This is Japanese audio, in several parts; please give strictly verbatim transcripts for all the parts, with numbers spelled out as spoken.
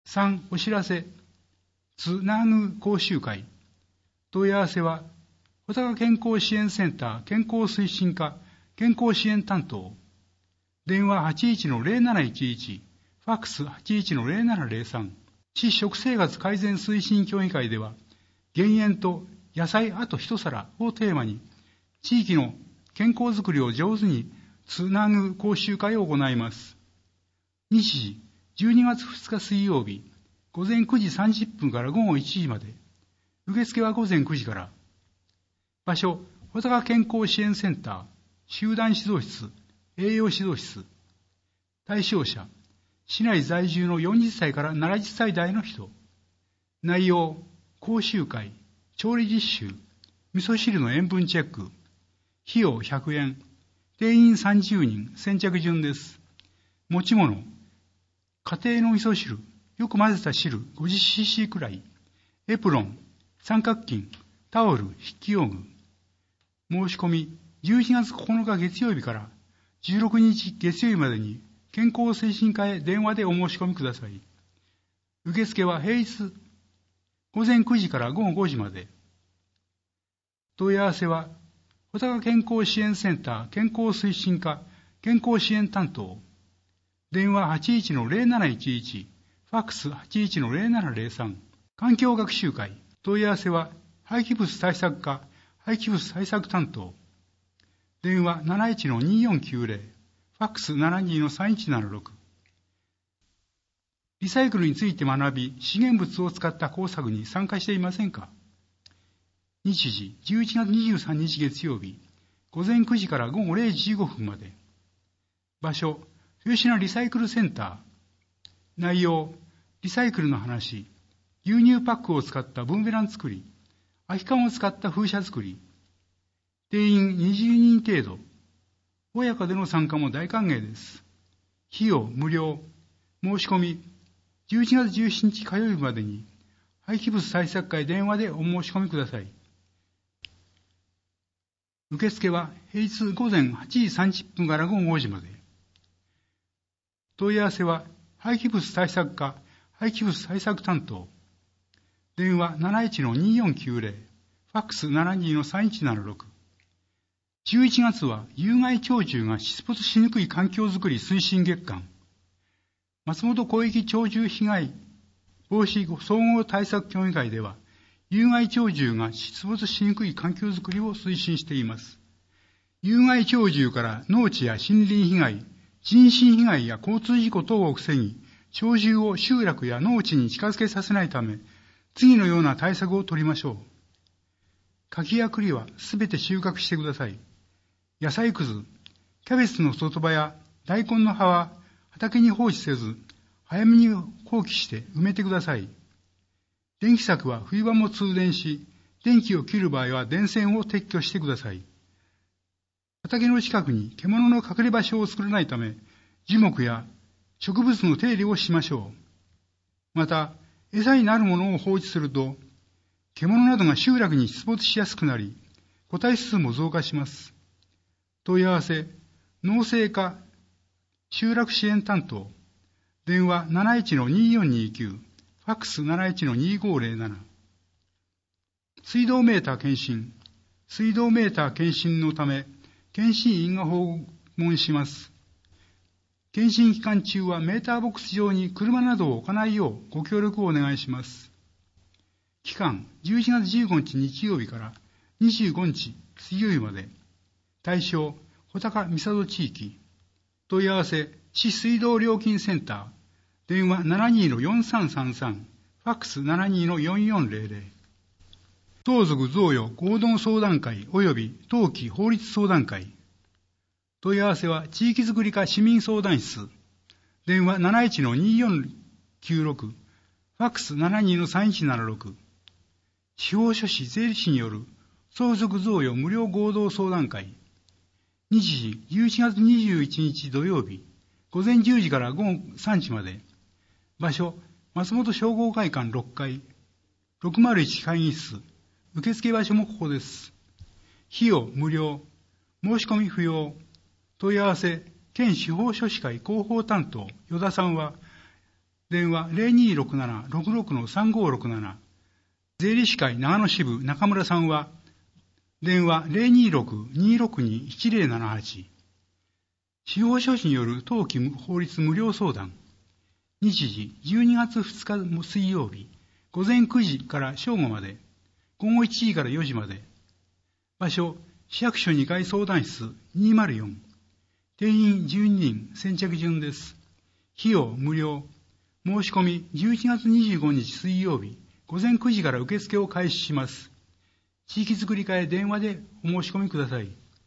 さん. お知らせ。つなぐ講習会。問い合わせは、穂高健康支援センター健康推進課健康支援担当。電話 はちいちのゼロなないちいち、ファックス はちいちのゼロななゼロさん。市食生活改善推進協議会では、減塩と野菜あと一皿をテーマに、地域の健康づくりを上手につなぐ講習会を行います。日時、じゅうにがつふつか水曜日、午前くじさんじゅっぷんから午後いちじまで。受付は午前くじから。場所、穂高健康支援センター、集団指導室、栄養指導室。対象者、市内在住のよんじゅっさいからななじゅっさい代の人。内容、講習会、調理実習、味噌汁の塩分チェック。費用ひゃくえん。定員さんじゅうにん、先着順です。持ち物、家庭の味噌汁、よく混ぜた汁 ごじゅっシーシー くらい。エプロン、三角巾、タオル、筆記用具。申し込み、じゅういちがつここのか月曜日からじゅうろくにち月曜日までに健康推進課へ電話でお申し込みください。受付は平日午前くじから午後ごじまで。問い合わせは、穂高健康支援センター健康推進課健康支援担当。電話 はちいちのゼロなないちいち、ファックス はちいちのゼロななゼロさん。環境学習会。問い合わせは、廃棄物対策課廃棄物対策担当。電話 なないちのによんきゅうゼロ、ファックス ななにのさんいちななろく。リサイクルについて学び、資源物を使った工作に参加していませんか？日時、じゅういちがつにじゅうさんにち月曜日、午前くじから午後れいじじゅうごふんまで。場所、吉野リサイクルセンター。内容、リサイクルの話、牛乳パックを使ったブーメラン作り、空き缶を使った風車作り。定員にじゅうにん程度。親子での参加も大歓迎です。費用無料。申し込み、じゅういちがつじゅうしちにち火曜日までに、廃棄物対策課へ電話でお申し込みください。受付は平日午前はちじさんじゅっぷんから午後ごじまで。問い合わせは、廃棄物対策課廃棄物対策担当。電話 なないちのによんきゅうゼロ、ファックス ななにのさんいちななろく。じゅういちがつは有害鳥獣が出没しにくい環境づくり推進月間。松本広域鳥獣被害防止総合対策協議会では、有害鳥獣が出没しにくい環境づくりを推進しています。有害鳥獣から農地や森林被害、人身被害や交通事故等を防ぎ、鳥獣を集落や農地に近づけさせないため、次のような対策を取りましょう。柿や栗はすべて収穫してください。野菜くず、キャベツの外葉や大根の葉は畑に放置せず、早めに放棄して埋めてください。電気柵は冬場も通電し、電気を切る場合は電線を撤去してください。畑の近くに獣の隠れ場所を作らないため、樹木や植物の手入れをしましょう。また、餌になるものを放置すると、獣などが集落に出没しやすくなり、個体数も増加します。問い合わせ、農政課集落支援担当。電話 なないちのによんにきゅう、ファックス なないちのにごゼロなな。水道メーター検診。水道メーター検診のため、検診員が訪問します。検診期間中はメーターボックス上に車などを置かないようご協力をお願いします。期間、じゅういちがつじゅうごにち日曜日からにじゅうごにち水曜日まで。対象、穂高三郷地域。問い合わせ、市水道料金センター。電話 ななにのよんさんさんさん、ファックス ななにのよんよんゼロゼロ。相続贈与合同相談会及び登記法律相談会。問い合わせは地域づくり課市民相談室。電話 なないちのによんきゅうろく、ファックス ななにのさんいちななろく。司法書士税理士による相続贈与無料合同相談会。日時じゅういちがつにじゅういちにち土曜日、午前じゅうじから午後さんじまで。場所、松本商工会館ろっかい、ろくまるいち会議室。受付場所もここです。費用無料。申し込み不要。問い合わせ、県司法書士会広報担当、与田さんは、 電話 ゼロにーろくななろくろくのさんごーろくなな。税理士会長野支部中村さんは、電話 ゼロにーろくにーろくにいちゼロななはち。司法書士による当期法律無料相談。日時じゅうにがつふつか水曜日、午前くじから正午まで、午後いちじからよじまで。場所、市役所にかい相談室にーまるよん。定員じゅうににん、先着順です。費用無料。申し込みじゅういちがつにじゅうごにち水曜日、午前くじから受付を開始します。地域づくり課へ電話でお申し込みください。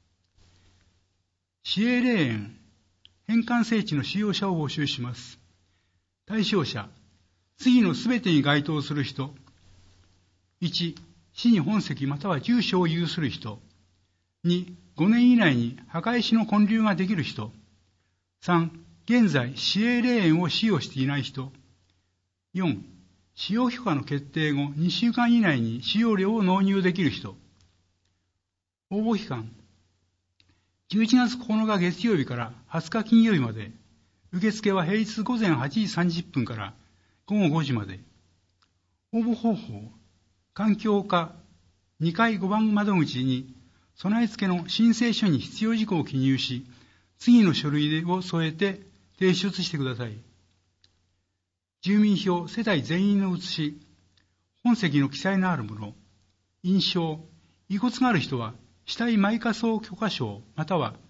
市営霊園、返還聖地の使用者を募集します。対象者、次のすべてに該当する人。いち、市に本籍または住所を有する人。に、ごねん以内に墓石の建立ができる人。さん、現在市営霊園を使用していない人。よん、使用許可の決定後にしゅうかん以内に使用料を納入できる人。応募期間、じゅういちがつここのか月曜日からはつか金曜日まで。受付は平日午前はちじさんじゅっぷんからごごごじまで。応募方法、環境課にかいごばん窓口に備え付けの申請書に必要事項を記入し、次の書類を添えて提出してください。住民票世帯全員の写し、本籍の記載のあるもの、印章、遺骨がある人は死体埋火葬許可証または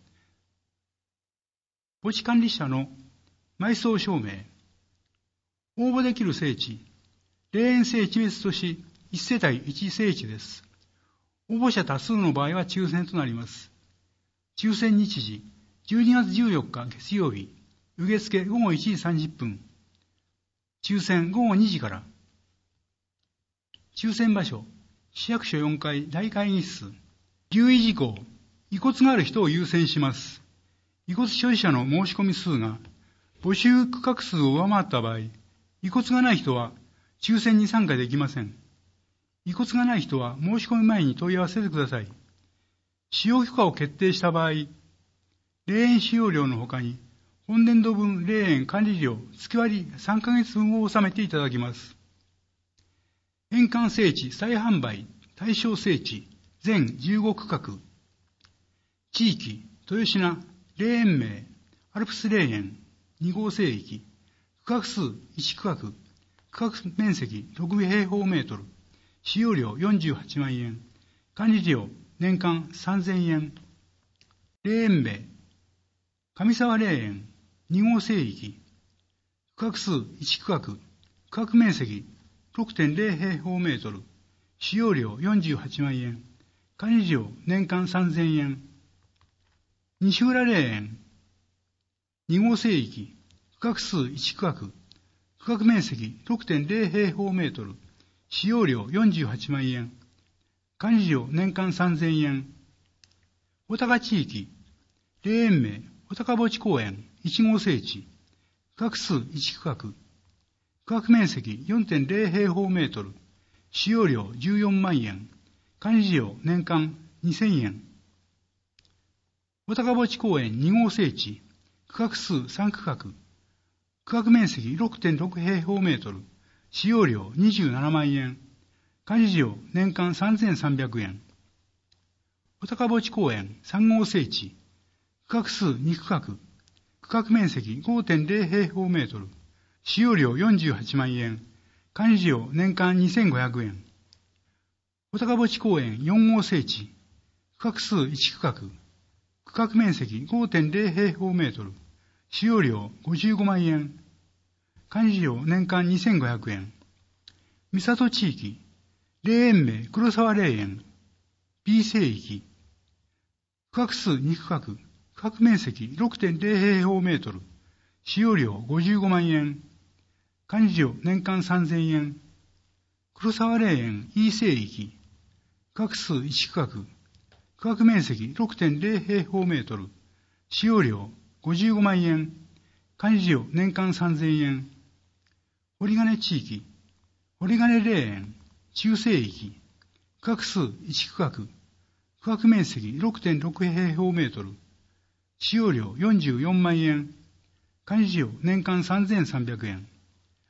墓地管理者の埋葬証明。応募できる聖地、霊園聖地別としいち世帯いち聖地です。応募者多数の場合は抽選となります。抽選日時、じゅうにがつじゅうよっか月曜日、受付ごごいちじさんじゅっぷん。抽選ごごにじから。抽選場所、市役所よんかい大会議室。留意事項、遺骨がある人を優先します。遺骨所持者の申し込み数が募集区画数を上回った場合、遺骨がない人は抽選に参加できません。遺骨がない人は申し込み前に問い合わせてください。使用許可を決定した場合、霊園使用料のほかに、本年度分霊園管理料月割さんかげつぶんを納めていただきます。返還聖地再販売対象聖地全じゅうごくかく。地域、豊品、霊園名、アルプス霊園、にごうせいいき、区画数いちくかく、区画面積ろくへいほうメートル、使用料よんじゅうはちまんえん、管理料年間さんぜんえん。霊園名、上沢霊園、にごうせいいき、区画数いちくかく、区画面積 ろくてんぜろへいほうメートル、使用料よんじゅうはちまんえん、管理料年間さんぜんえん。西浦霊園、にごうせいいき、区画数いちくかく、区画面積 ろくてんぜろへいほうメートル、使用料よんじゅうはちまんえん、管理料年間さんぜんえん。おたか地域、霊園名、おたか墓地公園いちごうせいち、区画数いちくかく、区画面積 よんてんぜろへいほうメートル、使用料じゅうよんまんえん、管理料年間にせんえん。おたか墓地公園にごうせいち、区画数さんくかく、区画面積 ろくてんろくへいほうメートル、使用料にじゅうななまんえん、管理料年間さんぜんさんびゃくえん。おたか墓地公園さんごうせいち、区画数にくかく、区画面積 ごてんぜろへいほうメートル、使用料よんじゅうはちまんえん、管理料年間にせんごひゃくえん。おたか墓地公園よんごうせいち、区画数いちくかく、区画面積 ごてんぜろへいほうメートル、使用料ごじゅうごまんえん、管理料年間にせんごひゃくえん。三郷地域、霊園名黒沢霊園、B 聖域、区画数にくかく、区画面積 ろくてんぜろへいほうメートル、使用料ごじゅうごまんえん、管理料年間さんぜんえん。黒沢霊園 E 聖域、区画数いちくかく、区画面積 ろくてんぜろへいほうメートル、使用料ごじゅうごまんえん、管理料年間さんぜんえん。堀金地域、堀金霊園中聖域、区画数いちくかく、区画面積 ろくてんろくへいほうメートル、使用料よんじゅうよんまんえん、管理料年間さんぜんさんびゃくえん。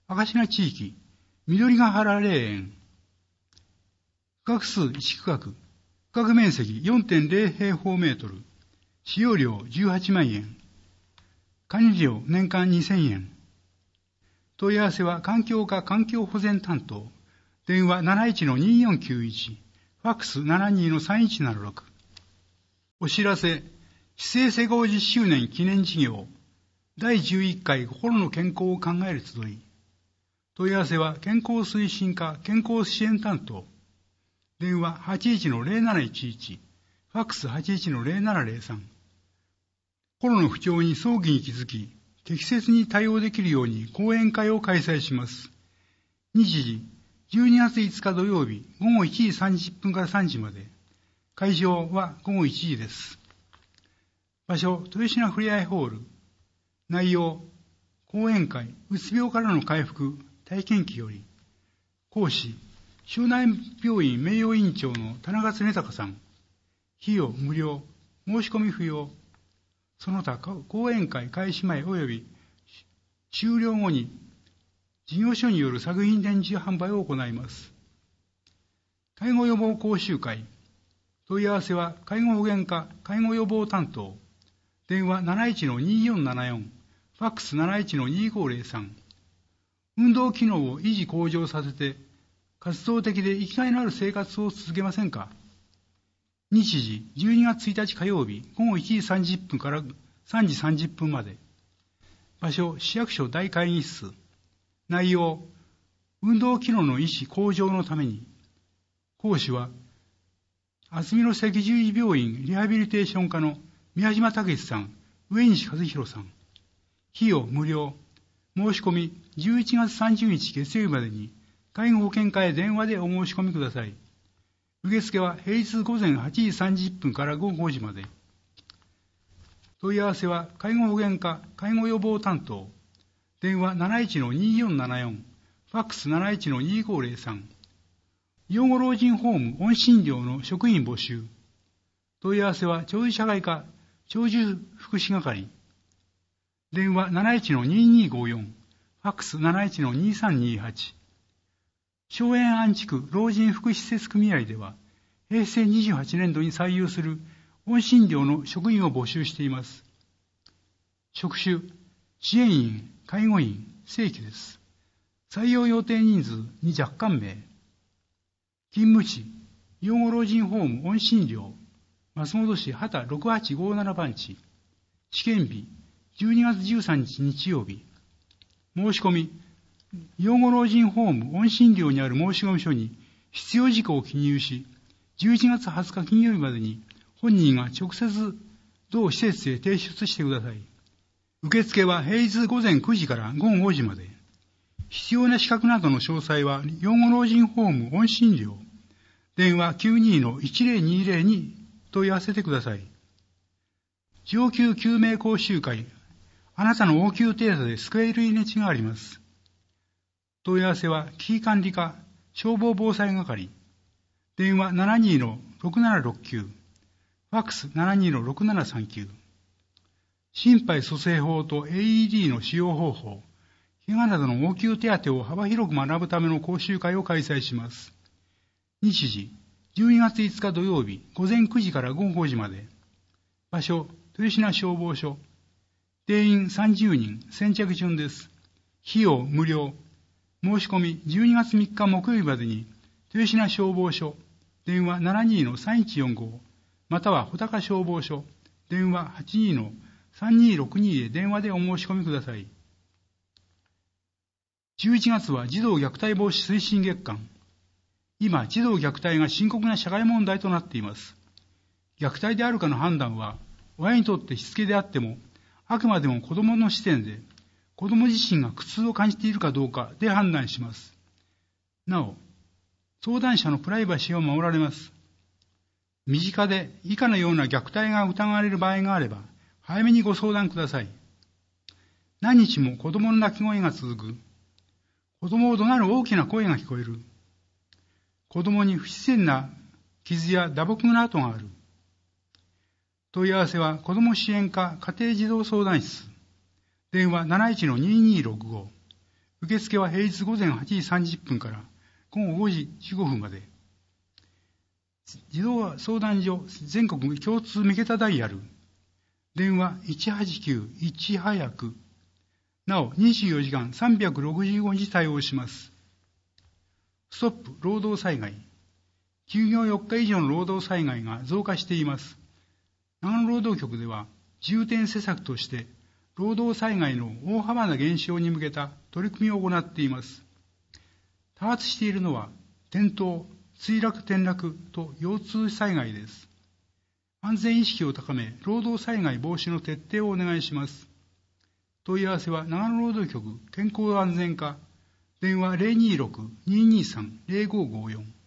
赤品地域、緑ヶ原霊園。区画数いち区画、区画面積 よんてんゼロ 平方メートル、使用料じゅうはちまんえん、管理料年間にせんえん。問い合わせは環境課環境保全担当、電話 なないちのによんきゅういち、ファックス ななにのさんいちななろく。お知らせ、市政施行じゅっしゅうねん記念事業、だいじゅういっかい心の健康を考える集い。問い合わせは健康推進課健康支援担当、電話 はちいちのゼロなないちいち、ファックス はちいちのゼロななゼロさん。心の不調に早期に気づき、適切に対応できるように講演会を開催します。日時、じゅうにがついつか土曜日、ごごいちじさんじゅっぷんからさんじまで。会場はごごいちじです。場所、豊品ふれあいホール。内容、講演会、うつ病からの回復、体験記より。講師、湘南病院名誉院長の田中恒隆さん。費用無料、申し込み不要。その他、講演会開始前及び終了後に、事業所による作品展示販売を行います。介護予防講習会。問い合わせは、介護保険課介護予防担当。電話 なないちのによんななよん、ファックス なないちのにごゼロさん。運動機能を維持向上させて、活動的で生きがいのある生活を続けませんか？日時、じゅうにがつついたち火曜日、ごごいちじさんじゅっぷんからさんじさんじゅっぷんまで。場所、市役所大会議室。内容、運動機能の維持向上のために。講師は、厚みの赤十字病院リハビリテーション課の宮島武さん、上西和弘さん。費用無料。申し込み、じゅういちがつさんじゅうにち月曜日までに、介護保険課へ電話でお申し込みください。受付は平日午前はちじさんじゅっぷんからごごごじまで。問い合わせは、介護保険課介護予防担当。電話 なないちのによんななよん、ファックス なないちのにごゼロさん。養護老人ホーム温診療の職員募集。問い合わせは、長寿社会課長寿福祉係。電話 なないちのににごよん、ファックス なないちのにさんにはち。荘園安置区老人福祉施設組合では、へいせいにじゅうはちねんどに採用する温診療の職員を募集しています。職種、支援員、介護員、正規です。採用予定人数に若干名。勤務地、養護老人ホーム温診療、松本市畑ろくはちごなな番地。試験日、じゅうにがつじゅうさんにち日曜日。申し込み、養護老人ホーム温診療にある申込書に必要事項を記入し、じゅういちがつはつか金曜日までに本人が直接同施設へ提出してください。受付は平日午前くじからごごごじまで。必要な資格などの詳細は養護老人ホーム温診療。電話 きゅうにのいちゼロにゼロ に問い合わせてください。上級救命講習会。あなたの応急手当で救える命があります。問い合わせは危機管理課消防防災係。電話 ななにのろくななろくきゅう、ファックス ななにのろくななさんきゅう。心肺蘇生法と エーイーディー の使用方法、怪我などの応急手当を幅広く学ぶための講習会を開催します。日時、じゅうにがついつか土曜日、午前くじからごごごじまで。場所、豊品消防署。定員さんじゅうにん、先着順です。費用無料。申し込みじゅうにがつみっか木曜日までに、豊品消防署、電話 ななにのさんいちよんご、または穂高消防署、電話 はちにのさんにろくに へ電話でお申し込みください。じゅういちがつは児童虐待防止推進月間。今、児童虐待が深刻な社会問題となっています。虐待であるかの判断は、親にとってしつけであっても、あくまでも子供の視点で、子供自身が苦痛を感じているかどうかで判断します。なお、相談者のプライバシーを守られます。身近で以下のような虐待が疑われる場合があれば、早めにご相談ください。何日も子供の泣き声が続く。子供を怒鳴る大きな声が聞こえる。子供に不自然な傷や打撲の跡がある。問い合わせは子ども支援課家庭児童相談室。電話 なないちのににろくご。 受付は平日午前はちじさんじゅっぷんから午後ごじじゅうごふんまで。児童相談所全国共通三桁ダイヤル、電話いちはちきゅういち早く、なおにじゅうよじかんさんびゃくろくじゅうごにち対応します。ストップ労働災害。休業よっか以上の労働災害が増加しています。長野労働局では重点施策として労働災害の大幅な減少に向けた取り組みを行っています。多発しているのは転倒、墜落転落と腰痛災害です。安全意識を高め、労働災害防止の徹底をお願いします。問い合わせは長野労働局健康安全課、電話 ゼロにーろく にーにーさん ゼロごーごーよん。